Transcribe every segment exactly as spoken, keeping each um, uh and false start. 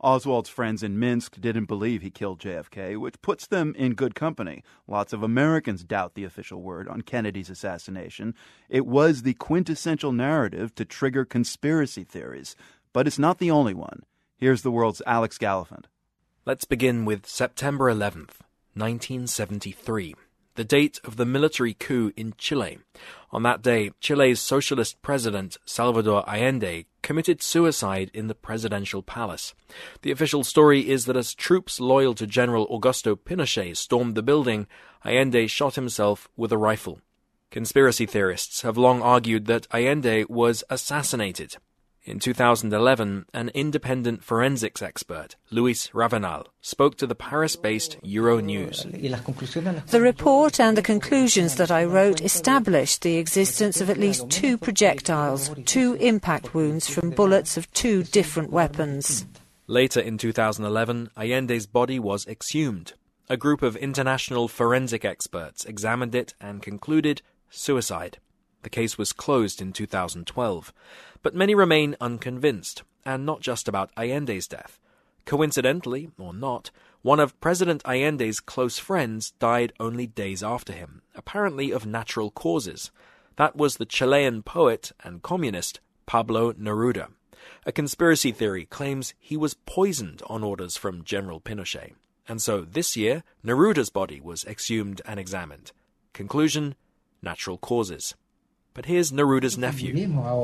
Oswald's friends in Minsk didn't believe he killed J F K, which puts them in good company. Lots of Americans doubt the official word on Kennedy's assassination. It was the quintessential narrative to trigger conspiracy theories, but it's not the only one. Here's the world's Alex Gallafent. Let's begin with September eleventh, nineteen seventy-three, the date of the military coup in Chile. On that day, Chile's socialist president, Salvador Allende, committed suicide in the presidential palace. The official story is that as troops loyal to General Augusto Pinochet stormed the building, Allende shot himself with a rifle. Conspiracy theorists have long argued that Allende was assassinated. In two thousand eleven, an independent forensics expert, Luis Ravenal, spoke to the Paris-based Euronews. The report and the conclusions that I wrote established the existence of at least two projectiles, two impact wounds from bullets of two different weapons. Later in two thousand eleven, Allende's body was exhumed. A group of international forensic experts examined it and concluded suicide. The case was closed in two thousand twelve. But many remain unconvinced, and not just about Allende's death. Coincidentally, or not, one of President Allende's close friends died only days after him, apparently of natural causes. That was the Chilean poet and communist Pablo Neruda. A conspiracy theory claims he was poisoned on orders from General Pinochet. And so this year, Neruda's body was exhumed and examined. Conclusion: natural causes. But here's Neruda's nephew.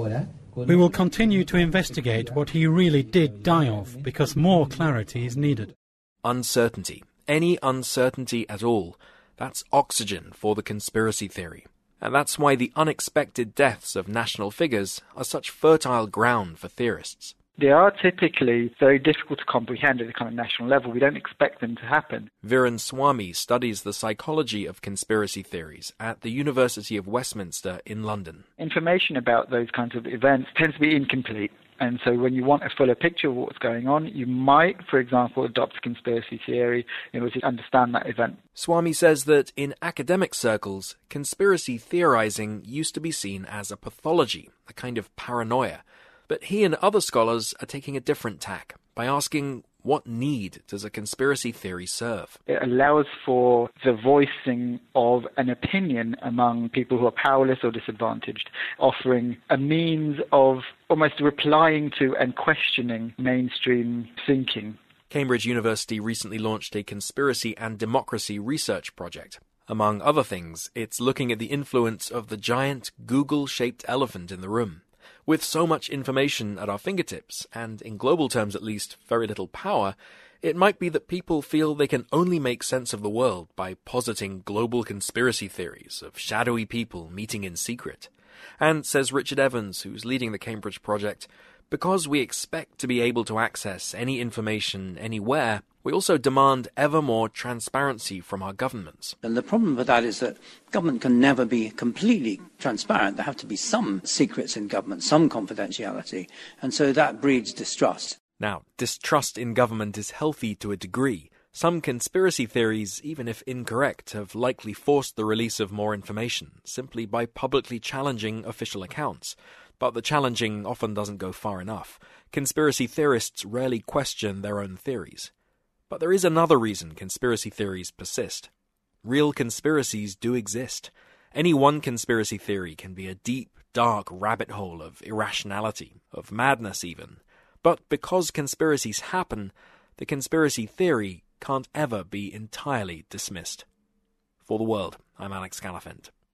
We will continue to investigate what he really did die of, because more clarity is needed. Uncertainty. Any uncertainty at all. That's oxygen for the conspiracy theory. And that's why the unexpected deaths of national figures are such fertile ground for theorists. They are typically very difficult to comprehend at the kind of national level. We don't expect them to happen. Viren Swamy studies the psychology of conspiracy theories at the University of Westminster in London. Information about those kinds of events tends to be incomplete. And so when you want a fuller picture of what's going on, you might, for example, adopt a conspiracy theory in order to understand that event. Swamy says that in academic circles, conspiracy theorizing used to be seen as a pathology, a kind of paranoia. But he and other scholars are taking a different tack by asking, what need does a conspiracy theory serve? It allows for the voicing of an opinion among people who are powerless or disadvantaged, offering a means of almost replying to and questioning mainstream thinking. Cambridge University recently launched a conspiracy and democracy research project. Among other things, it's looking at the influence of the giant Google-shaped elephant in the room. With so much information at our fingertips, and in global terms at least, very little power, it might be that people feel they can only make sense of the world by positing global conspiracy theories of shadowy people meeting in secret. And, says Richard Evans, who's leading the Cambridge project, because we expect to be able to access any information anywhere, we also demand ever more transparency from our governments. And the problem with that is that government can never be completely transparent. There have to be some secrets in government, some confidentiality, and so that breeds distrust. Now, distrust in government is healthy to a degree. Some conspiracy theories, even if incorrect, have likely forced the release of more information, simply by publicly challenging official accounts. But the challenging often doesn't go far enough. Conspiracy theorists rarely question their own theories. But there is another reason conspiracy theories persist. Real conspiracies do exist. Any one conspiracy theory can be a deep, dark rabbit hole of irrationality, of madness even. But because conspiracies happen, the conspiracy theory can't ever be entirely dismissed. For The World, I'm Alex Gallafent.